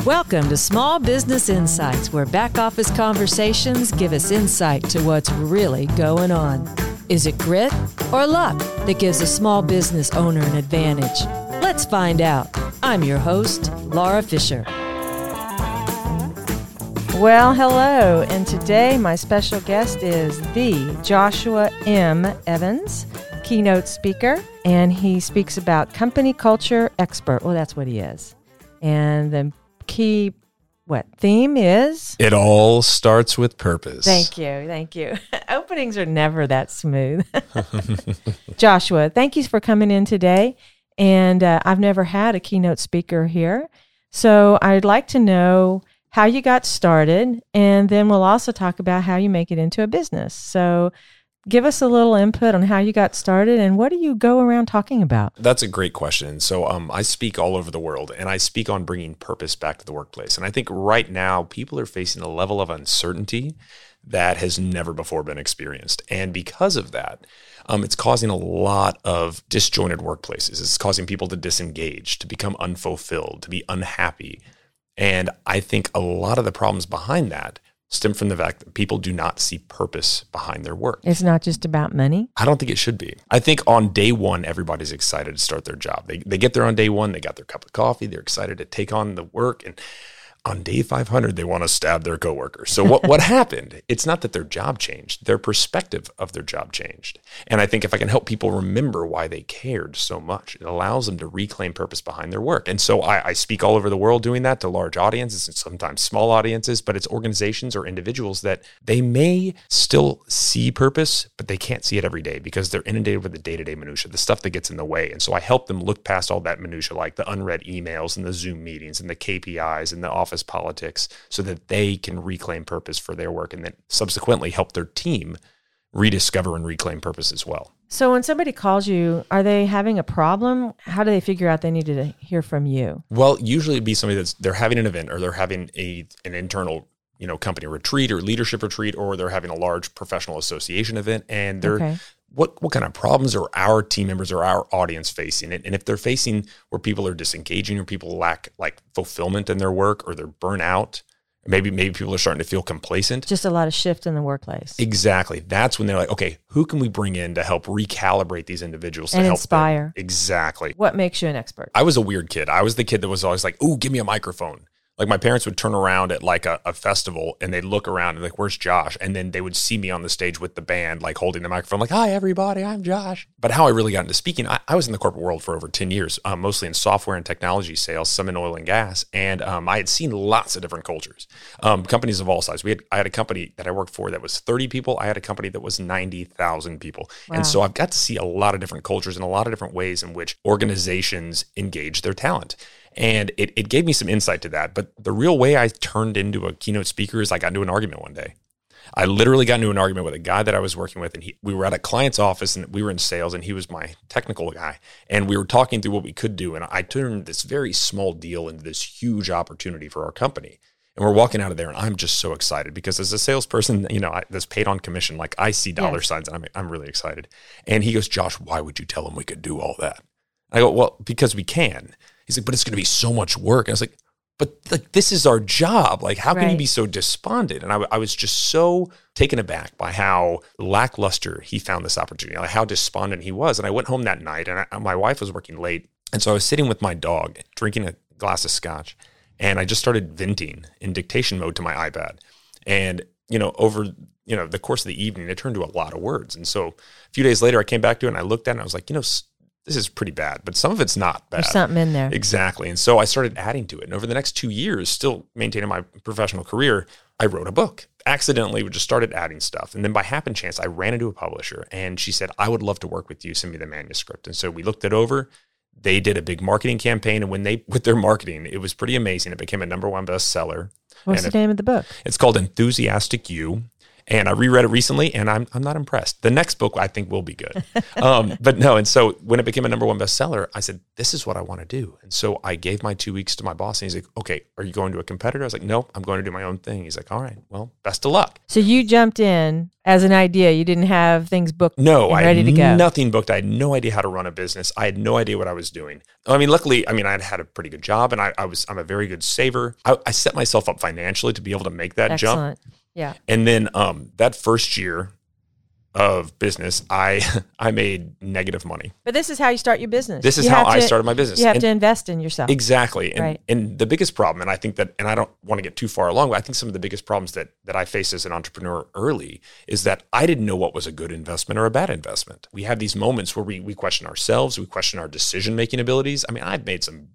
Welcome to Small Business Insights, where back office conversations give us insight to what's really going on. Is it grit or luck that gives a small business owner an advantage? Let's find out. I'm your host, Laura Fisher. Well, hello, and today my special guest is the Joshua M. Evans, keynote speaker, and he speaks about company culture expert. Well, that's what he is. And the key theme is? It all starts with purpose. Thank you. Openings are never that smooth. Joshua, thank you for coming in today. And I've never had a keynote speaker here. So I'd like to know how you got started, and then we'll also talk about how you make it into a business. So give us a little input on how you got started and what do you go around talking about? That's a great question. So I speak all over the world, and I speak on bringing purpose back to the workplace. And I think right now people are facing a level of uncertainty that has never before been experienced. And because of that, it's causing a lot of disjointed workplaces. It's causing people to disengage, to become unfulfilled, to be unhappy. And I think a lot of the problems behind that stem from the fact that people do not see purpose behind their work. It's not just about money? I don't think it should be. I think on day one, everybody's excited to start their job. They get there on day one, they got their cup of coffee, they're excited to take on the work, and on day 500, they want to stab their coworker. So what happened? It's not that their job changed. Their perspective of their job changed. And I think if I can help people remember why they cared so much, it allows them to reclaim purpose behind their work. And so I speak all over the world doing that to large audiences and sometimes small audiences, but it's organizations or individuals that they may still see purpose, but they can't see it every day because they're inundated with the day-to-day minutia, the stuff that gets in the way. And so I help them look past all that minutia, like the unread emails and the Zoom meetings and the KPIs and the office politics, so that they can reclaim purpose for their work and then subsequently help their team rediscover and reclaim purpose as well. So when somebody calls you, are they having a problem? How do they figure out they need to hear from you? Well, usually it'd be somebody they're having an event or they're having an internal company retreat or leadership retreat, or they're having a large professional association event, and they're what kind of problems are our team members or our audience facing? And if they're facing where people are disengaging or people lack like fulfillment in their work or they're burnt out, maybe people are starting to feel complacent. Just a lot of shift in the workplace. Exactly. That's when they're like, okay, who can we bring in to help recalibrate these individuals and to help inspire them? Exactly. What makes you an expert? I was a weird kid. I was the kid that was always like, ooh, give me a microphone. Like my parents would turn around at like a festival and they'd look around and like, where's Josh? And then they would see me on the stage with the band, like holding the microphone, like, hi, everybody, I'm Josh. But how I really got into speaking, I was in the corporate world for over 10 years, mostly in software and technology sales, some in oil and gas. And I had seen lots of different cultures, companies of all sizes. I had a company that I worked for that was 30 people. I had a company that was 90,000 people. Wow. And so I've got to see a lot of different cultures and a lot of different ways in which organizations engage their talent. And it gave me some insight to that. But the real way I turned into a keynote speaker is I got into an argument one day. I literally got into an argument with a guy that I was working with, and we were at a client's office, and we were in sales, and he was my technical guy. And we were talking through what we could do, and I turned this very small deal into this huge opportunity for our company. And we're walking out of there, and I'm just so excited because as a salesperson, that's paid on commission, like I see dollar signs, and I'm really excited. And he goes, Josh, why would you tell him we could do all that? I go, well, because we can. He's like, but it's going to be so much work. And I was like, but like, this is our job. Like, how can you be so despondent? And I was just so taken aback by how lackluster he found this opportunity, like how despondent he was. And I went home that night, and my wife was working late. And so I was sitting with my dog, drinking a glass of scotch, and I just started venting in dictation mode to my iPad. And, over the course of the evening, it turned to a lot of words. And so a few days later, I came back to it, and I looked at it, and I was like, this is pretty bad, but some of it's not bad. There's something in there. Exactly. And so I started adding to it. And over the next 2 years, still maintaining my professional career, I wrote a book. Accidentally, we just started adding stuff. And then by happen chance, I ran into a publisher, and she said, I would love to work with you. Send me the manuscript. And so we looked it over. They did a big marketing campaign. And with their marketing, it was pretty amazing. It became a #1 bestseller. What's the name of the book? It's called Enthusiastic You. And I reread it recently, and I'm not impressed. The next book I think will be good. But no, and so when it became a #1 bestseller, I said, this is what I want to do. And so I gave my 2 weeks to my boss, and he's like, okay, are you going to a competitor? I was like, no, I'm going to do my own thing. He's like, all right, well, best of luck. So you jumped in as an idea. You didn't have things booked No, and ready to go. Nothing booked. I had no idea how to run a business. I had no idea what I was doing. I mean, luckily, I'd had a pretty good job, and I'm a very good saver. I set myself up financially to be able to make that jump. Yeah. And then that first year of business, I made negative money. But this is how you start your business. This is how I started my business. You have to invest in yourself. Exactly. And, right. and the biggest problem, and I think that, and I don't want to get too far along, but I think some of the biggest problems that I faced as an entrepreneur early is that I didn't know what was a good investment or a bad investment. We have these moments where we question ourselves, we question our decision-making abilities. I've made some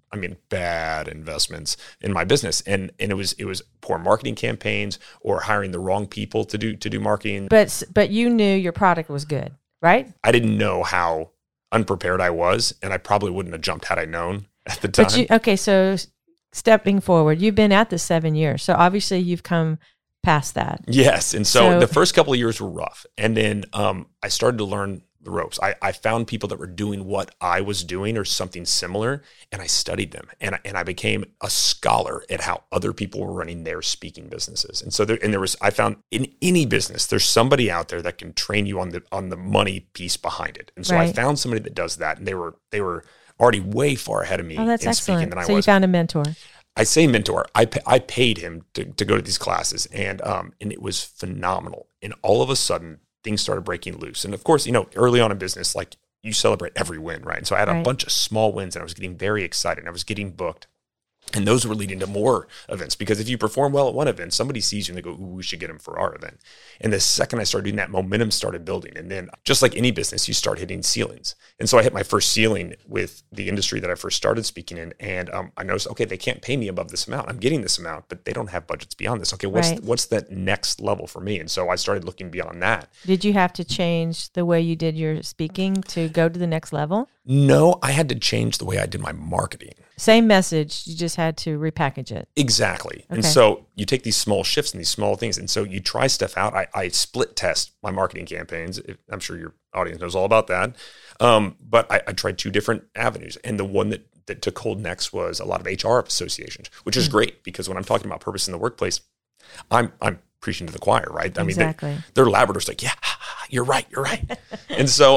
bad investments in my business, and it was poor marketing campaigns or hiring the wrong people to do marketing. But you knew your product was good, right? I didn't know how unprepared I was, and I probably wouldn't have jumped had I known at the time. So stepping forward, you've been at this 7 years, so obviously you've come past that. Yes, and so the first couple of years were rough, and then I started to learn the ropes. I found people that were doing what I was doing or something similar, and I studied them, and I became a scholar at how other people were running their speaking businesses. And so I found in any business, there's somebody out there that can train you on the money piece behind it. And so I found somebody that does that, and they were already way far ahead of me in speaking than I was. So you found a mentor. I say mentor. I paid him to go to these classes, and it was phenomenal. And all of a sudden, things started breaking loose. And of course, early on in business, like you celebrate every win, right? And so I had a bunch of small wins, and I was getting very excited, and I was getting booked. And those were leading to more events, because if you perform well at one event, somebody sees you and they go, ooh, we should get him for our event. And the second I started doing that, momentum started building. And then just like any business, you start hitting ceilings. And so I hit my first ceiling with the industry that I first started speaking in. And I noticed, okay, they can't pay me above this amount. I'm getting this amount, but they don't have budgets beyond this. Okay, what's that next level for me? And so I started looking beyond that. Did you have to change the way you did your speaking to go to the next level? No, I had to change the way I did my marketing. Same message, you just had to repackage it. Exactly. Okay. And so you take these small shifts and these small things, and so you try stuff out. I split test my marketing campaigns. I'm sure your audience knows all about that. But I tried 2 different avenues, and the one that took hold next was a lot of HR associations, which is great, because when I'm talking about purpose in the workplace, I'm preaching to the choir, right? Exactly. They're Labradors, like, yeah, you're right. And so,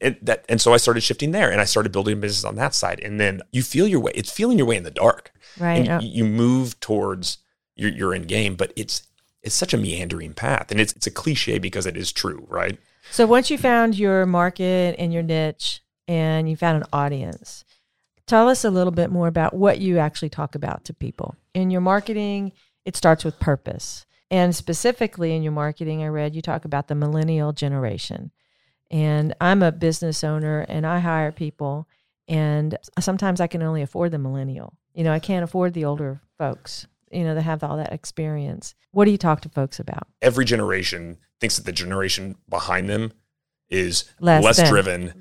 and so I started shifting there, and I started building a business on that side. And then you feel your way. It's feeling your way in the dark, right? And you move towards your end game, but it's such a meandering path, and it's a cliche because it is true, right? So once you found your market and your niche, and you found an audience, tell us a little bit more about what you actually talk about to people in your marketing. It starts with purpose. And specifically in your marketing, I read you talk about the millennial generation. And I'm a business owner, and I hire people, and sometimes I can only afford the millennial. I can't afford the older folks, that have all that experience. What do you talk to folks about? Every generation thinks that the generation behind them is less driven,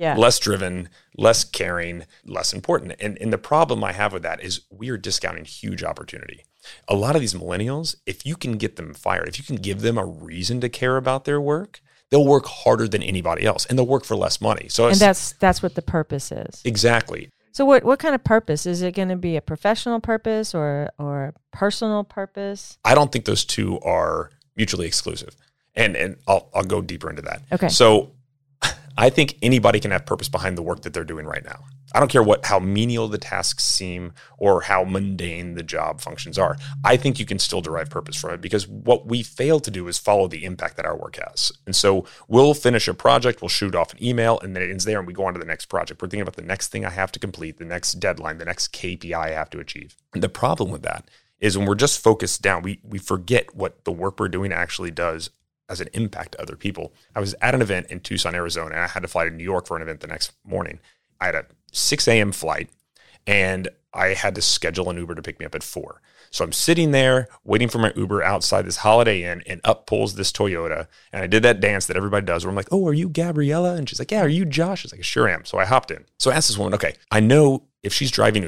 less caring, less important. And the problem I have with that is we are discounting huge opportunity. A lot of these millennials, if you can get them fired, if you can give them a reason to care about their work, they'll work harder than anybody else, and they'll work for less money. So that's what the purpose is. Exactly. So what kind of purpose? Is it going to be a professional purpose or a personal purpose? I don't think those two are mutually exclusive. And I'll go deeper into that. Okay. So I think anybody can have purpose behind the work that they're doing right now. I don't care how menial the tasks seem or how mundane the job functions are. I think you can still derive purpose from it, because what we fail to do is follow the impact that our work has. And so we'll finish a project, we'll shoot off an email, and then it ends there, and we go on to the next project. We're thinking about the next thing I have to complete, the next deadline, the next KPI I have to achieve. And the problem with that is when we're just focused down, we forget what the work we're doing actually does as an impact to other people. I was at an event in Tucson, Arizona, and I had to fly to New York for an event the next morning. I had a 6 a.m. flight, and I had to schedule an Uber to pick me up at 4. So I'm sitting there waiting for my Uber outside this Holiday Inn, and up pulls this Toyota. And I did that dance that everybody does where I'm like, oh, are you Gabriella? And she's like, yeah, are you Josh? I was like, sure am. So I hopped in. So I asked this woman, okay, I know if she's driving Uber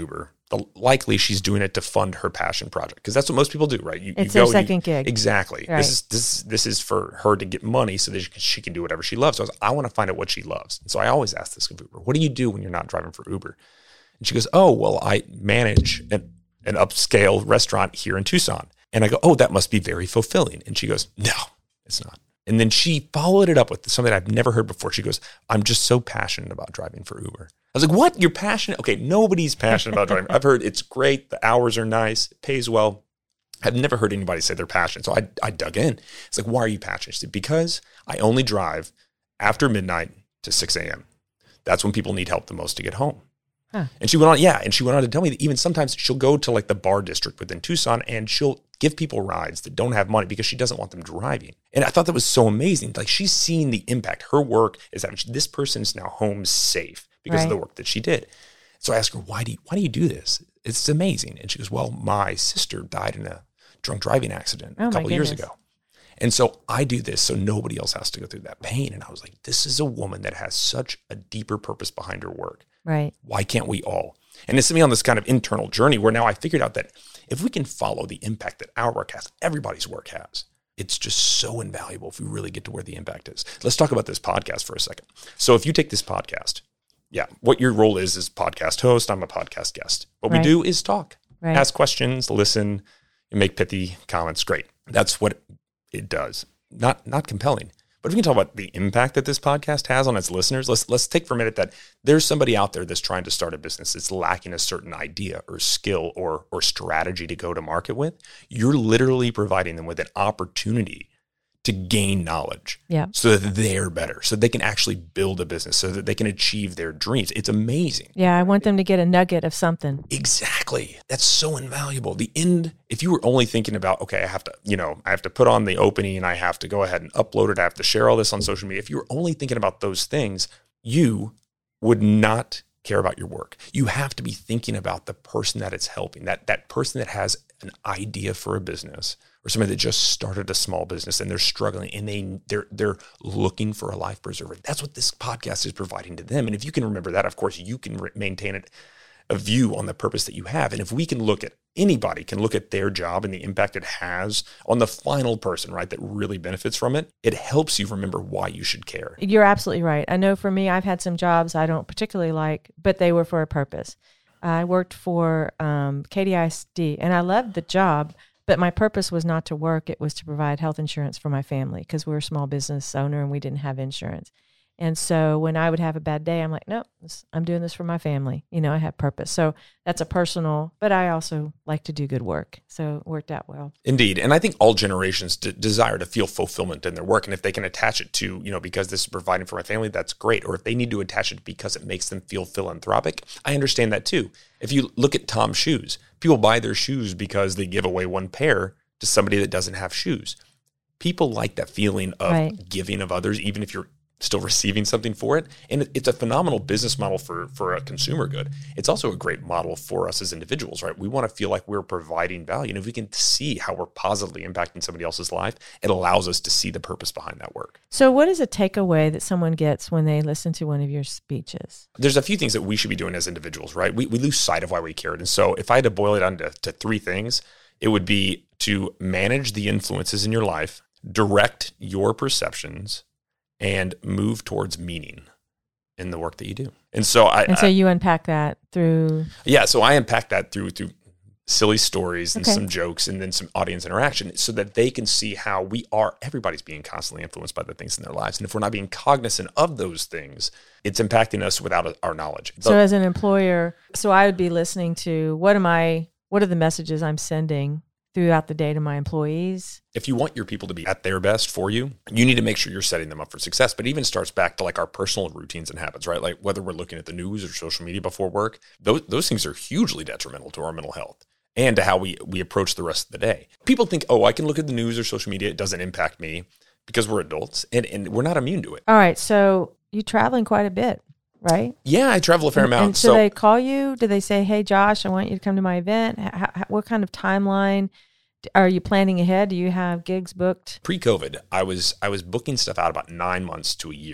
likely she's doing it to fund her passion project, because that's what most people do, right? It's their second gig. Exactly. Right. This is for her to get money so that she can do whatever she loves. So I want to find out what she loves. And so I always ask this of Uber, what do you do when you're not driving for Uber? And she goes, oh, well, I manage an upscale restaurant here in Tucson. And I go, oh, that must be very fulfilling. And she goes, no, it's not. And then she followed it up with something I've never heard before. She goes, I'm just so passionate about driving for Uber. I was like, what? You're passionate? Okay, nobody's passionate about driving. I've heard it's great. The hours are nice. It pays well. I've never heard anybody say they're passionate. So I dug in. It's like, why are you passionate? She said, because I only drive after midnight to 6 a.m. That's when people need help the most to get home. Huh. And she went on to tell me that even sometimes she'll go to like the bar district within Tucson and she'll give people rides that don't have money because she doesn't want them driving. And I thought that was so amazing. Like, she's seeing the impact. Her work is that this person is now home safe because of the work that she did. So I asked her, why do you do this? It's amazing. And she goes, well, my sister died in a drunk driving accident a couple of years ago. And so I do this so nobody else has to go through that pain. And I was like, this is a woman that has such a deeper purpose behind her work. Right. Why can't we all? And it's me on this kind of internal journey where now I figured out that if we can follow the impact that our work has, everybody's work has, it's just so invaluable if we really get to where the impact is. Let's talk about this podcast for a second. So if you take this podcast, what your role is podcast host. I'm a podcast guest. What we do is talk, ask questions, listen, and make pithy comments. Great. That's what it does. Not compelling. But if we can talk about the impact that this podcast has on its listeners, let's take for a minute that there's somebody out there that's trying to start a business that's lacking a certain idea or skill or strategy to go to market with. You're literally providing them with an opportunity to gain knowledge so that they're better, so they can actually build a business, so that they can achieve their dreams. It's amazing. Yeah, I want them to get a nugget of something. Exactly. That's so invaluable. The end, if you were only thinking about, okay, I have to put on the opening and I have to go ahead and upload it, I have to share all this on social media. If you were only thinking about those things, you would not care about your work. You have to be thinking about the person that it's helping, that person that has an idea for a business, or somebody that just started a small business and they're struggling and they're looking for a life preserver. That's what this podcast is providing to them. And if you can remember that, of course, you can maintain a view on the purpose that you have. And if we can anybody can look at their job and the impact it has on the final person, right, that really benefits from it, it helps you remember why you should care. You're absolutely right. I know for me, I've had some jobs I don't particularly like, but they were for a purpose. I worked for KDISD and I loved the job, but my purpose was not to work. It was to provide health insurance for my family because we were a small business owner and we didn't have insurance. And so when I would have a bad day, I'm like, no, I'm doing this for my family. I have purpose. So that's a personal, but I also like to do good work. So it worked out well. Indeed. And I think all generations desire to feel fulfillment in their work. And if they can attach it to, because this is providing for my family, that's great. Or if they need to attach it because it makes them feel philanthropic, I understand that too. If you look at Tom's shoes, people buy their shoes because they give away one pair to somebody that doesn't have shoes. People like that feeling of giving of others, even if you're still receiving something for it. And it's a phenomenal business model for a consumer good. It's also a great model for us as individuals, right? We want to feel like we're providing value. And if we can see how we're positively impacting somebody else's life, it allows us to see the purpose behind that work. So what is a takeaway that someone gets when they listen to one of your speeches? There's a few things that we should be doing as individuals, right? We lose sight of why we cared. And so if I had to boil it down to three things, it would be to manage the influences in your life, direct your perceptions, and move towards meaning in the work that you do. And so so you unpack that through... Yeah, so I unpack that through silly stories and some jokes and then some audience interaction so that they can see how everybody's being constantly influenced by the things in their lives. And if we're not being cognizant of those things, it's impacting us without our knowledge. So as an employer, I would be listening to what are the messages I'm sending throughout the day to my employees. If you want your people to be at their best for you, you need to make sure you're setting them up for success. But it even starts back to like our personal routines and habits, right? Like whether we're looking at the news or social media before work, those things are hugely detrimental to our mental health and to how we approach the rest of the day. People think, I can look at the news or social media. It doesn't impact me because we're adults and we're not immune to it. All right. So you're traveling quite a bit, right? Yeah, I travel a fair amount. And so they call you? Do they say, hey, Josh, I want you to come to my event? What kind of timeline are you planning ahead? Do you have gigs booked? Pre-COVID, I was booking stuff out about 9 months to a year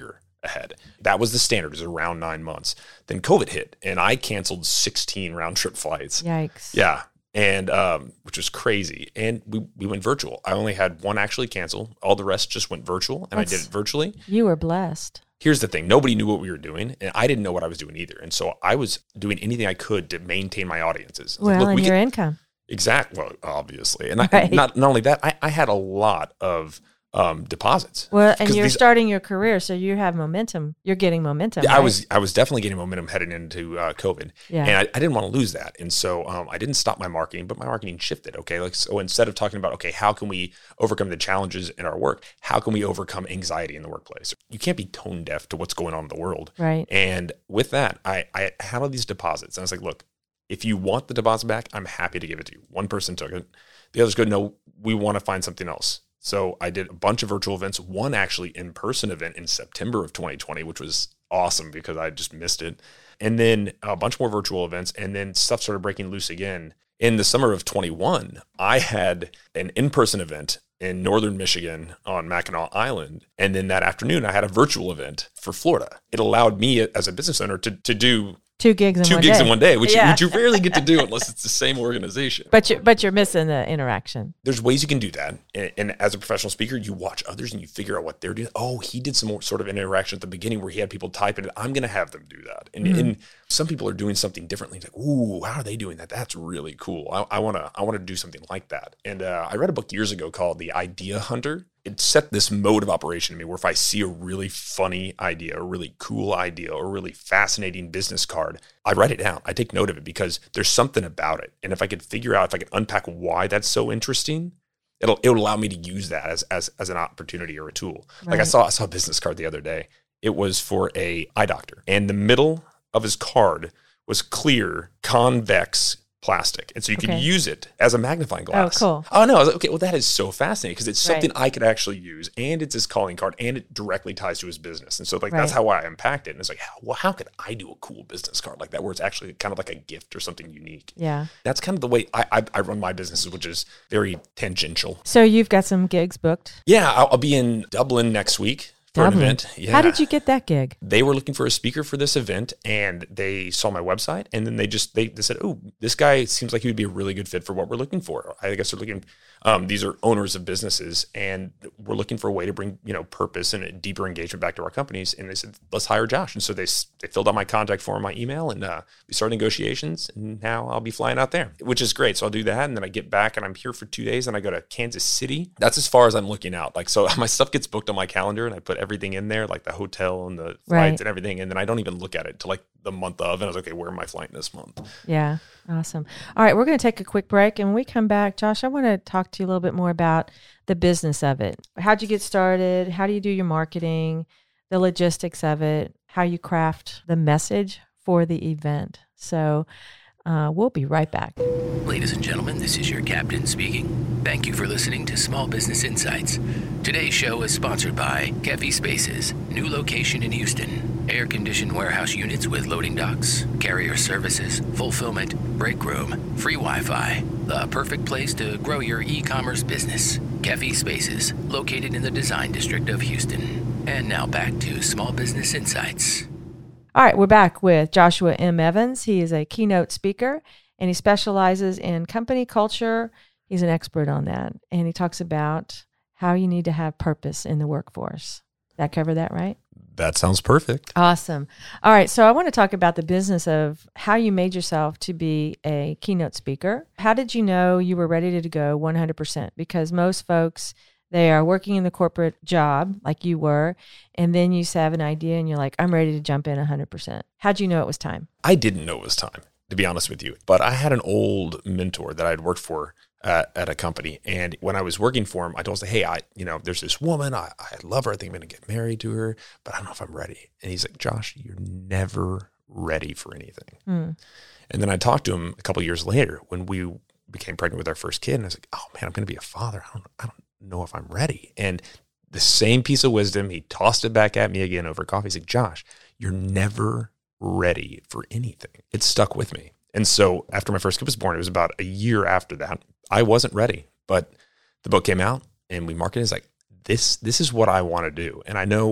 ahead. That was the standard, is around 9 months. Then COVID hit, and I canceled 16 round trip flights. Yikes. Yeah. And which was crazy. And we went virtual. I only had one actually cancel. All the rest just went virtual, and I did it virtually. You were blessed. Here's the thing. Nobody knew what we were doing, and I didn't know what I was doing either. And so I was doing anything I could to maintain my audiences. Well, and your income. Exactly. Well, obviously. And Right. not only that, I had a lot of deposits. Well, and you're starting your career, so you have momentum. You're getting momentum. Yeah, right? I was definitely getting momentum heading into COVID. Yeah. And I didn't want to lose that. And so I didn't stop my marketing, but my marketing shifted. Okay. Like, so instead of talking about, okay, how can we overcome the challenges in our work? How can we overcome anxiety in the workplace? You can't be tone deaf to what's going on in the world. Right. And with that, I had all these deposits. And I was like, look, if you want the deposit back, I'm happy to give it to you. One person took it. The others go, no, we want to find something else. So I did a bunch of virtual events, one actually in-person event in September of 2020, which was awesome because I just missed it. And then a bunch more virtual events, and then stuff started breaking loose again. In the summer of 21, I had an in-person event in northern Michigan on Mackinac Island. And then that afternoon, I had a virtual event for Florida. It allowed me as a business owner to do 2 gigs in one day, which you rarely get to do unless it's the same organization. But you're missing the interaction. There's ways you can do that. And as a professional speaker, you watch others and you figure out what they're doing. Oh, he did some more sort of interaction at the beginning where he had people type it. I'm going to have them do that. And some people are doing something differently. It's like, ooh, how are they doing that? That's really cool. I want to do something like that. And I read a book years ago called The Idea Hunter. It set this mode of operation to me where if I see a really funny idea, a really cool idea, or a really fascinating business card, I write it down. I take note of it because there's something about it. And if I could figure out, if I could unpack why that's so interesting, it would allow me to use that as an opportunity or a tool. Right. Like I saw a business card the other day. It was for a eye doctor, and the middle of his card was clear, convex plastic. And so you can use it as a magnifying glass. Oh, cool. Oh, no. I was like, okay, well, that is so fascinating because it's something I could actually use, and it's his calling card, and it directly ties to his business. And so that's how I unpacked it. And it's like, how could I do a cool business card like that where it's actually kind of like a gift or something unique? Yeah. That's kind of the way I run my businesses, which is very tangential. So you've got some gigs booked? Yeah. I'll be in Dublin next week. For an event. Yeah. How did you get that gig? They were looking for a speaker for this event, and they saw my website, and then they said, oh, this guy seems like he would be a really good fit for what we're looking for. I guess they're looking, these are owners of businesses, and we're looking for a way to bring, purpose and a deeper engagement back to our companies. And they said, let's hire Josh. And so they filled out my contact form, my email, and we started negotiations, and now I'll be flying out there, which is great. So I'll do that. And then I get back and I'm here for 2 days, and I go to Kansas City. That's as far as I'm looking out. Like, so my stuff gets booked on my calendar, and I put everything in there, like the hotel and the flights and everything. And then I don't even look at it till like the month of, and I was like, okay, where am I flying this month? Yeah. Awesome. All right. We're going to take a quick break. And when we come back, Josh, I want to talk to you a little bit more about the business of it. How'd you get started? How do you do your marketing, the logistics of it, how you craft the message for the event? So we'll be right back. Ladies and gentlemen, this is your captain speaking. Thank you for listening to Small Business Insights. Today's show is sponsored by Kefi Spaces, new location in Houston. Air-conditioned warehouse units with loading docks, carrier services, fulfillment, break room, free Wi-Fi. The perfect place to grow your e-commerce business. Kefi Spaces, located in the Design District of Houston. And now back to Small Business Insights. All right, we're back with Joshua M. Evans. He is a keynote speaker, and he specializes in company culture. He's an expert on that, and he talks about how you need to have purpose in the workforce. Did I cover that right? That sounds perfect. Awesome. All right, so I want to talk about the business of how you made yourself to be a keynote speaker. How did you know you were ready to go 100%? Because most folks, they are working in the corporate job like you were, and then you have an idea and you're like, I'm ready to jump in 100%. How'd you know it was time? I didn't know it was time, to be honest with you. But I had an old mentor that I'd worked for at a company. And when I was working for him, I told him, hey, there's this woman. I love her. I think I'm going to get married to her, but I don't know if I'm ready. And he's like, Josh, you're never ready for anything. And then I talked to him a couple of years later when we became pregnant with our first kid. And I was like, oh man, I'm going to be a father. I don't know if I'm ready. And the same piece of wisdom, he tossed it back at me again over coffee. He's like, Josh, you're never ready for anything. It stuck with me. And so after my first kid was born, it was about a year after that, I wasn't ready, but the book came out and we marketed it as like, this is what I want to do. And I know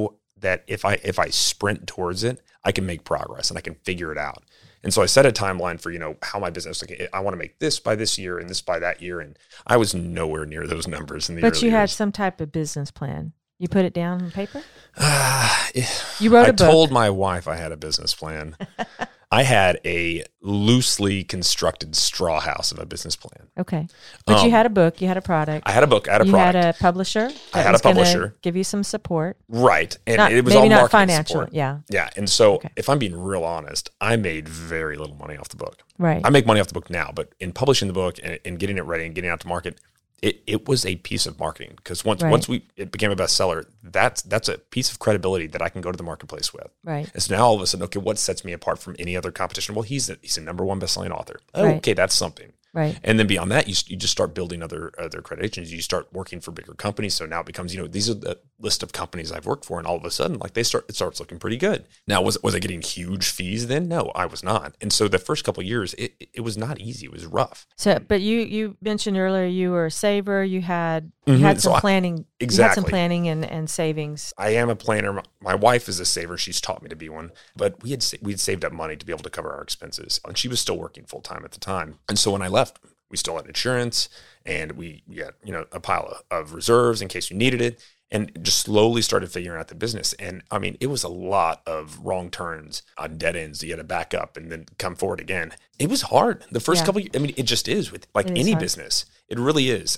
that if I sprint towards it, I can make progress and I can figure it out. And so I set a timeline for, how my business, like, I want to make this by this year and this by that year. And I was nowhere near those numbers in the early But you had years. some type of business plan. You put it down on paper? You wrote a book. I told my wife I had a business plan. I had a loosely constructed straw house of a business plan. Okay. But you had a book. You had a product. I had a book. I had a product. You had a publisher. I had a publisher. Give you some support. Right. And it was maybe all not marketing financial. support. Yeah. Yeah. And so if I'm being real honest, I made very little money off the book. Right. I make money off the book now, but in publishing the book and getting it ready and getting it out to market, it was a piece of marketing, because once it became a bestseller, that's a piece of credibility that I can go to the marketplace with. Right. And so now all of a sudden, okay, what sets me apart from any other competition? Well, he's a number one bestselling author. Oh, Right. okay, that's something. Right. And then beyond that, you just start building other accreditations. You start working for bigger companies. So now it becomes, these are the list of companies I've worked for, and all of a sudden, like it starts looking pretty good. Now, was I getting huge fees then? No, I was not. And so the first couple of years, it was not easy. It was rough. So, but you mentioned earlier you were a saver. You had some planning. Exactly. You had some planning and savings. I am a planner. My wife is a saver. She's taught me to be one. But we had saved up money to be able to cover our expenses, and she was still working full time at the time. And so when I left, we still had insurance, and we got a pile of reserves in case we needed it, and just slowly started figuring out the business. And I mean, it was a lot of wrong turns on dead ends. You had to back up and then come forward again. It was hard the first couple of years. I mean, it just is with any business. It really is.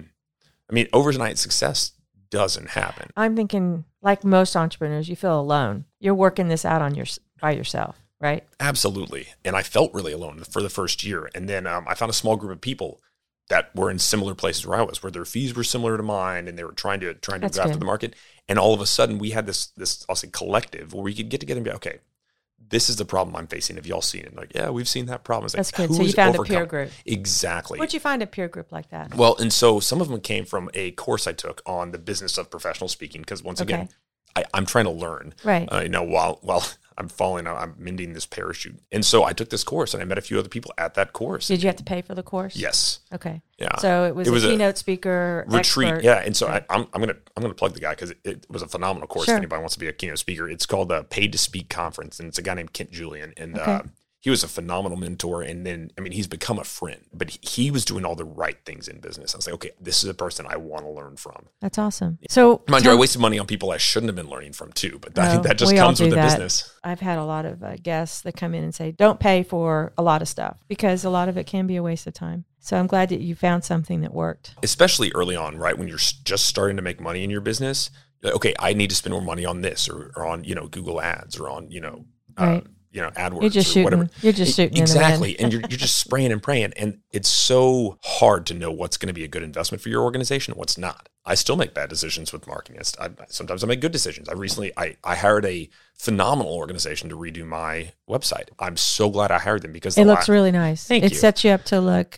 Overnight success doesn't happen. I'm thinking, like most entrepreneurs, you feel alone. You're working this out by yourself. Right. Absolutely. And I felt really alone for the first year. And then I found a small group of people that were in similar places where I was, where their fees were similar to mine, and they were trying to go after the market. And all of a sudden we had this I'll say collective, where we could get together and be, okay, this is the problem I'm facing. Have y'all seen it? Like, yeah, we've seen that problem. That's good. So you found a peer group. Exactly. Where'd you find a peer group like that? Well, and so some of them came from a course I took on the business of professional speaking, because once again, I'm trying to learn. Right. While I'm mending this parachute. And so I took this course, and I met a few other people at that course. Did you have to pay for the course? Yes. Okay. Yeah. So it was a keynote speaker retreat. Expert. Yeah. And so I'm gonna plug the guy, because it was a phenomenal course. If anybody wants to be a keynote speaker, it's called the Paid to Speak Conference, and it's a guy named Kent Julian, and he was a phenomenal mentor. And then, he's become a friend, but he was doing all the right things in business. I was like, okay, this is a person I want to learn from. That's awesome. So, mind you, I wasted money on people I shouldn't have been learning from too, but I think that just comes with the business. I've had a lot of guests that come in and say, don't pay for a lot of stuff, because a lot of it can be a waste of time. So I'm glad that you found something that worked. Especially early on, right? When you're just starting to make money in your business, like, okay, I need to spend more money on this, or on, Google ads, or on, right. AdWords, you're just or shooting, whatever. You're just shooting exactly, and you're just spraying and praying, and it's so hard to know what's going to be a good investment for your organization and what's not. I still make bad decisions with marketing. Sometimes I make good decisions. I hired a phenomenal organization to redo my website. I'm so glad I hired them, because it looks really nice. Thank you. It sets you up to look.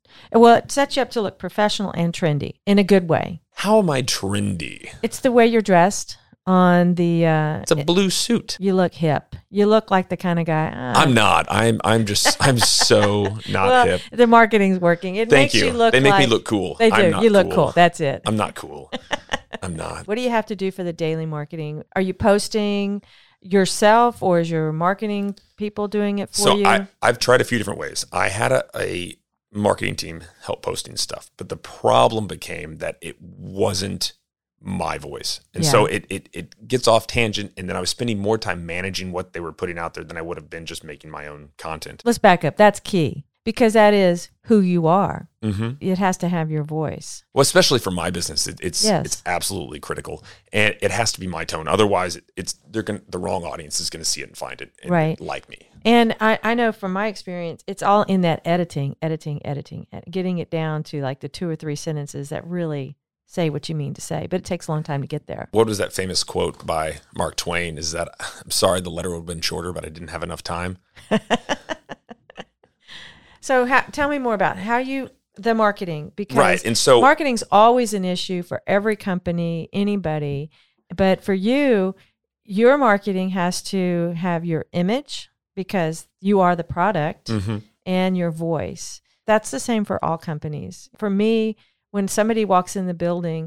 It sets you up to look professional and trendy in a good way. How am I trendy? It's the way you're dressed. On the it's a blue suit. You look hip. You look like the kind of guy. I'm not. I'm so not hip. The marketing's working. It Thank makes you. You look. They make me look cool. They do. You look cool. That's it. I'm not cool. I'm not. What do you have to do for the daily marketing? Are you posting yourself, or is your marketing people doing it for you? So I've tried a few different ways. I had a marketing team help posting stuff, but the problem became that it wasn't my voice. And so it gets off tangent, and then I was spending more time managing what they were putting out there than I would have been just making my own content. Let's back up. That's key, because that is who you are. Mm-hmm. It has to have your voice. Well, especially for my business, it's absolutely critical, and it has to be my tone. Otherwise, the wrong audience is going to see it and find it and like me. And I know from my experience, it's all in that editing, getting it down to like the 2 or 3 sentences that really say what you mean to say, but it takes a long time to get there. What was that famous quote by Mark Twain? Is that, I'm sorry, the letter would have been shorter, but I didn't have enough time. So tell me more about the marketing, because right. And so marketing's always an issue for every company, anybody, but for you, your marketing has to have your image, because you are the product, and your voice. That's the same for all companies. For me, when somebody walks in the building,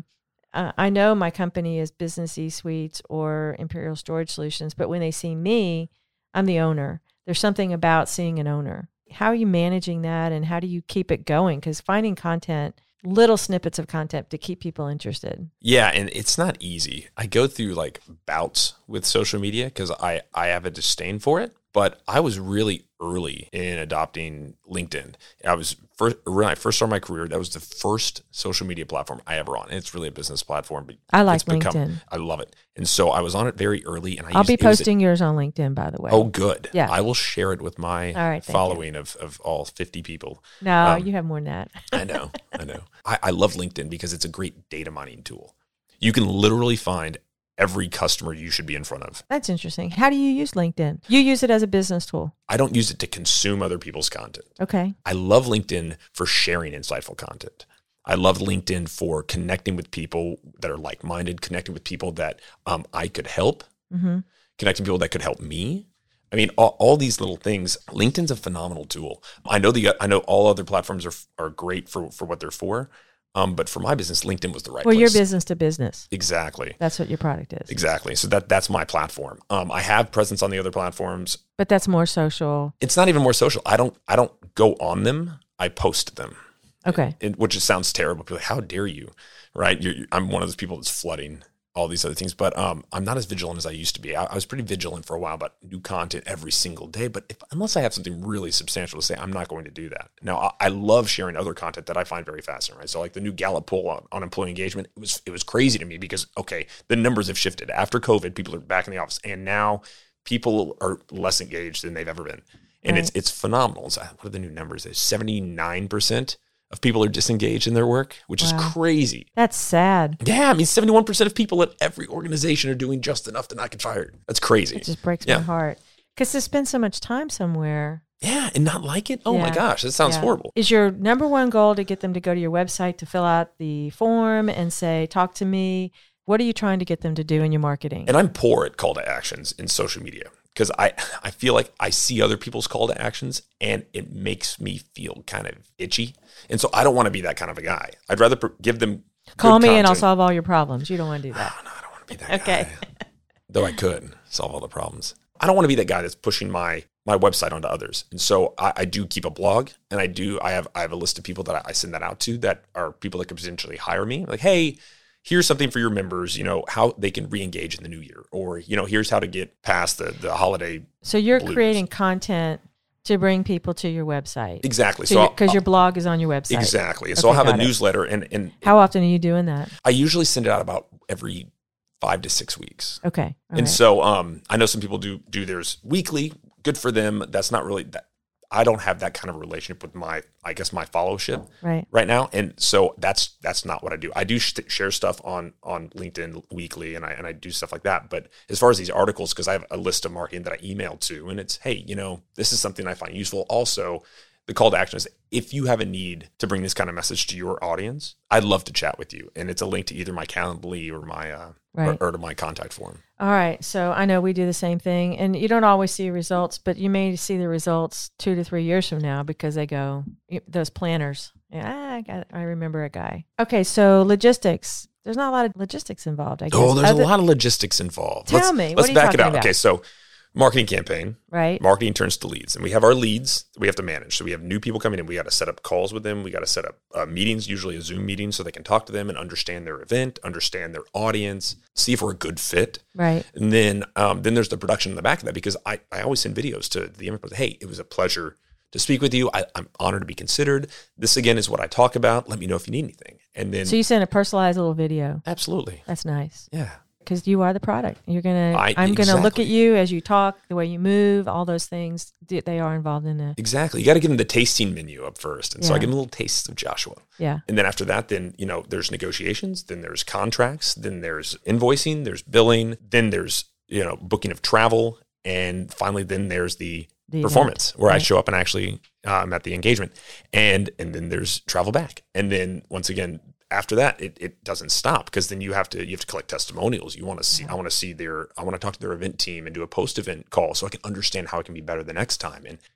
I know my company is Business eSuites or Imperial Storage Solutions, but when they see me, I'm the owner. There's something about seeing an owner. How are you managing that, and how do you keep it going? Because finding content, little snippets of content to keep people interested. Yeah, and it's not easy. I go through like bouts with social media because I have a disdain for it. But I was really early in adopting LinkedIn. When I first started my career, that was the first social media platform I ever on. And it's really a business platform, but I like LinkedIn. I love it. And so I was on it very early, and I'll be posting yours on LinkedIn, by the way. Oh, good. Yeah. I will share it with my following of all 50 people. No, you have more than that. I know. I love LinkedIn because it's a great data mining tool. You can literally find every customer you should be in front of. That's interesting. How do you use LinkedIn? You use it as a business tool. I don't use it to consume other people's content. Okay. I love LinkedIn for sharing insightful content. I love LinkedIn for connecting with people that are like-minded, connecting with people that I could help, connecting people that could help me. I mean, all these little things. LinkedIn's a phenomenal tool. I know all other platforms are great for what they're for. But for my business, LinkedIn was the right place. Well, you're business to business. Exactly. That's what your product is. Exactly. So that's my platform. I have presence on the other platforms. But that's more social. It's not even more social. I don't go on them. I post them. Okay. Which just sounds terrible. People are like, how dare you? Right? I'm one of those people that's flooding all these other things, but I'm not as vigilant as I used to be. I was pretty vigilant for a while about new content every single day, but unless I have something really substantial to say, I'm not going to do that. Now, I love sharing other content that I find very fascinating, right? So like the new Gallup poll on employee engagement, it was crazy to me because, okay, the numbers have shifted. After COVID, people are back in the office, and now people are less engaged than they've ever been. And it's phenomenal. So what are the new numbers? 79% of people are disengaged in their work, which is crazy. That's sad. Yeah, I mean, 71% of people at every organization are doing just enough to not get fired. That's crazy. It just breaks my heart. Because to spend so much time somewhere. Yeah, and not like it? Oh my gosh, that sounds horrible. Is your number one goal to get them to go to your website to fill out the form and say, talk to me? What are you trying to get them to do in your marketing? And I'm poor at call to actions in social media. Because I feel like I see other people's call to actions and it makes me feel kind of itchy. And so I don't want to be that kind of a guy. I'd rather give them call me and I'll solve all your problems. You don't want to do that. No, I don't want to be that guy. Though I could solve all the problems. I don't want to be that guy that's pushing my website onto others. And so I do keep a blog, and I have a list of people that I send that out to that are people that could potentially hire me. Like, hey, here's something for your members, how they can re-engage in the new year, or, here's how to get past the holiday. So you're blues. Creating content to bring people to your website. Exactly. So because your blog is on your website. Exactly. So I'll have a newsletter. And how often are you doing that? I usually send it out about every 5 to 6 weeks. Okay. So I know some people do theirs weekly. Good for them. That's not really that. I don't have that kind of relationship with my followership right now. And so that's not what I do. I do share stuff on LinkedIn weekly, and I do stuff like that. But as far as these articles, because I have a list of marketing that I email to, and it's, hey, this is something I find useful. Also, the call to action is, if you have a need to bring this kind of message to your audience, I'd love to chat with you. And it's a link to either my Calendly or my or to my contact form. All right. So I know we do the same thing, and you don't always see results, but you may see the results 2 to 3 years from now because they go, those planners. Yeah, I remember a guy. Okay. So logistics. There's not a lot of logistics involved, I guess. Oh, there's a lot of logistics involved. Tell me. Let's back it up. About? Okay. So marketing campaign, right? Marketing turns to leads, and we have our leads that we have to manage. So we have new people coming in. We got to set up calls with them. We got to set up meetings, usually a Zoom meeting, so they can talk to them and understand their event, understand their audience, see if we're a good fit. Right. And then there's the production in the back of that, because I always send videos to the members. Hey, it was a pleasure to speak with you. I'm honored to be considered. This again is what I talk about. Let me know if you need anything. And then, so you send a personalized little video. Absolutely. That's nice. Yeah. Because you are the product. I'm going to look at you as you talk, the way you move, all those things. They are involved in it. Exactly. You got to give them the tasting menu up first. And so I give them a little taste of Joshua. Yeah. And then after that, then, there's negotiations, then there's contracts, then there's invoicing, there's billing, then there's, booking of travel. And finally, then there's the performance event, where I show up and actually I'm at the engagement. And then there's travel back. And then once again, after that, it doesn't stop, because then you have to collect testimonials. You want to see, I want to talk to their event team and do a post-event call so I can understand how it can be better the next time.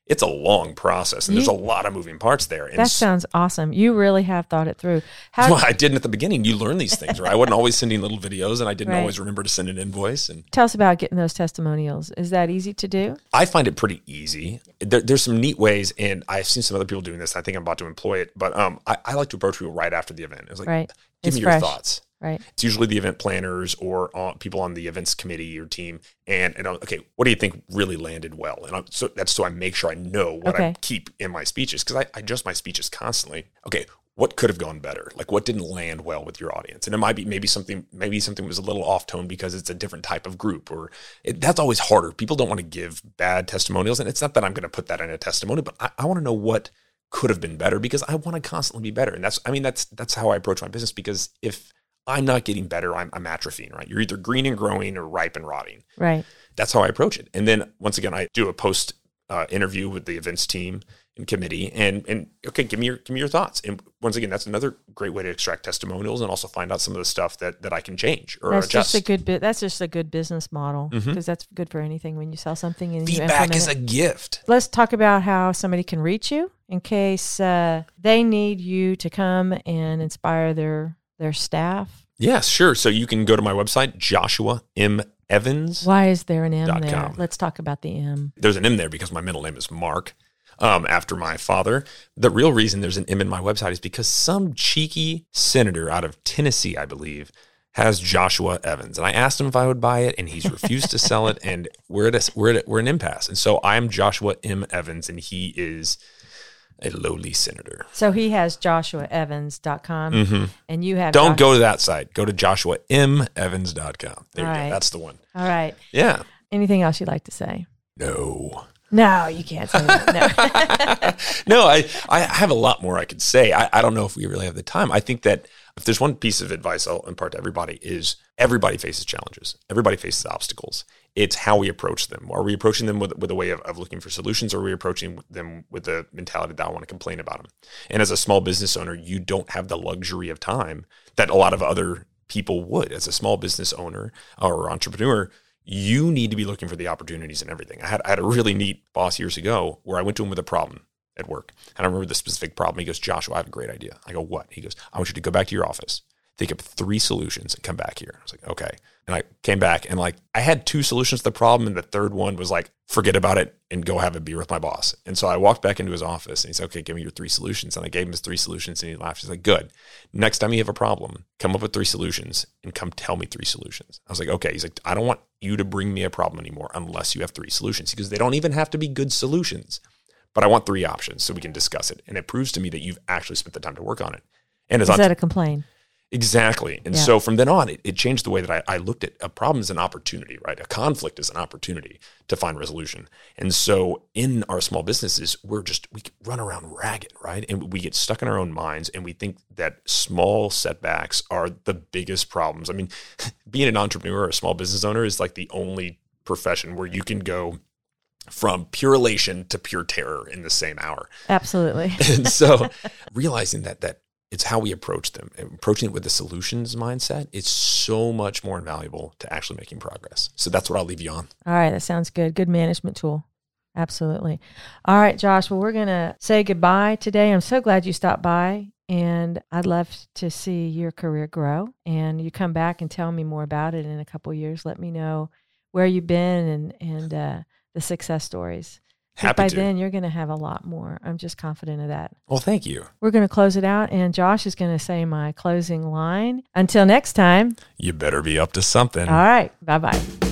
it's a long process, and there's a lot of moving parts there. And that sounds awesome. You really have thought it through. Well, I didn't at the beginning. You learn these things, right? I wasn't always sending little videos, and I didn't always remember to send an invoice. And tell us about getting those testimonials. Is that easy to do? I find it pretty easy. There's some neat ways, and I've seen some other people doing this. I think I'm about to employ it, but I like to approach people right after the event. It's like, give me your thoughts. Right. It's usually the event planners or people on the events committee or team. And okay, what do you think really landed well? And so I make sure I know what I keep in my speeches, because I adjust my speeches constantly. Okay, what could have gone better? Like, what didn't land well with your audience? And it might be maybe something was a little off tone because it's a different type of group, that's always harder. People don't want to give bad testimonials, and it's not that I'm going to put that in a testimonial, but I want to know what could have been better, because I want to constantly be better. And that's how I approach my business, because if I'm not getting better, I'm atrophying, right? You're either green and growing or ripe and rotting. Right. That's how I approach it. And then once again, I do a post interview with the events team and committee, and okay, give me your thoughts. And once again, that's another great way to extract testimonials and also find out some of the stuff that I can change or adjust. That's just a good business model, because that's good for anything when you sell something and feedback is a gift. Let's talk about how somebody can reach you in case they need you to come and inspire their staff. Yes, sure. So you can go to my website, Joshua M. Evans. Why is there an M there? .com. Let's talk about the M. There's an M there because my middle name is Mark, after my father. The real reason there's an M in my website is because some cheeky senator out of Tennessee, I believe, has Joshua Evans. And I asked him if I would buy it, and he's refused to sell it. And we're an impasse. And so I'm Joshua M. Evans, and he is a lowly senator. So he has joshuaevans.com, and you have... Don't go to that site. Go to joshuamevans.com. There you go. That's the one. All right. Yeah. Anything else you'd like to say? No, you can't say that. No. No, I have a lot more I could say. I don't know if we really have the time. I think that if there's one piece of advice I'll impart to everybody is everybody faces challenges. Everybody faces obstacles. It's how we approach them. Are we approaching them with a way of looking for solutions, or are we approaching them with the mentality that I want to complain about them? And as a small business owner, you don't have the luxury of time that a lot of other people would. As a small business owner or entrepreneur, you need to be looking for the opportunities in everything. I had a really neat boss years ago where I went to him with a problem at work. And I remember the specific problem. He goes, Joshua, I have a great idea. I go, what? He goes, I want you to go back to your office, think up 3 solutions, and come back here. I was like, okay. And I came back, and I had 2 solutions to the problem, and the third one was forget about it and go have a beer with my boss. And so I walked back into his office, and he said, okay, give me your 3 solutions. And I gave him his 3 solutions, and he laughed. He's like, good. Next time you have a problem, come up with 3 solutions and come tell me 3 solutions. I was like, okay. He's like, I don't want you to bring me a problem anymore unless you have 3 solutions. He goes, they don't even have to be good solutions, but I want 3 options so we can discuss it. And it proves to me that you've actually spent the time to work on it. And is that a complaint? Exactly. And so from then on, it changed the way that I looked at a problem as an opportunity, right? A conflict is an opportunity to find resolution. And so in our small businesses, we run around ragged, right? And we get stuck in our own minds, and we think that small setbacks are the biggest problems. I mean, being an entrepreneur or a small business owner is like the only profession where you can go from pure elation to pure terror in the same hour. Absolutely. And so realizing that it's how we approach them, and approaching it with the solutions mindset, it's so much more invaluable to actually making progress. So that's what I'll leave you on. All right. That sounds good. Good management tool. Absolutely. All right, Josh. Well, we're going to say goodbye today. I'm so glad you stopped by, and I'd love to see your career grow, and you come back and tell me more about it in a couple of years. Let me know where you've been and the success stories. By then, you're going to have a lot more. I'm just confident of that. Well, thank you. We're going to close it out, and Josh is going to say my closing line. Until next time. You better be up to something. All right. Bye-bye.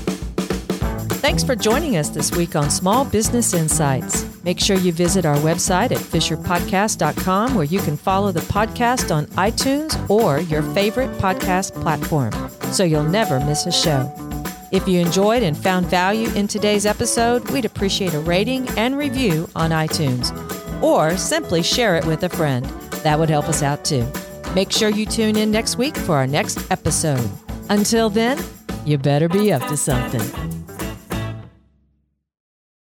Thanks for joining us this week on Small Business Insights. Make sure you visit our website at fisherpodcast.com, where you can follow the podcast on iTunes or your favorite podcast platform, so you'll never miss a show. If you enjoyed and found value in today's episode, we'd appreciate a rating and review on iTunes, or simply share it with a friend. That would help us out too. Make sure you tune in next week for our next episode. Until then, you better be up to something.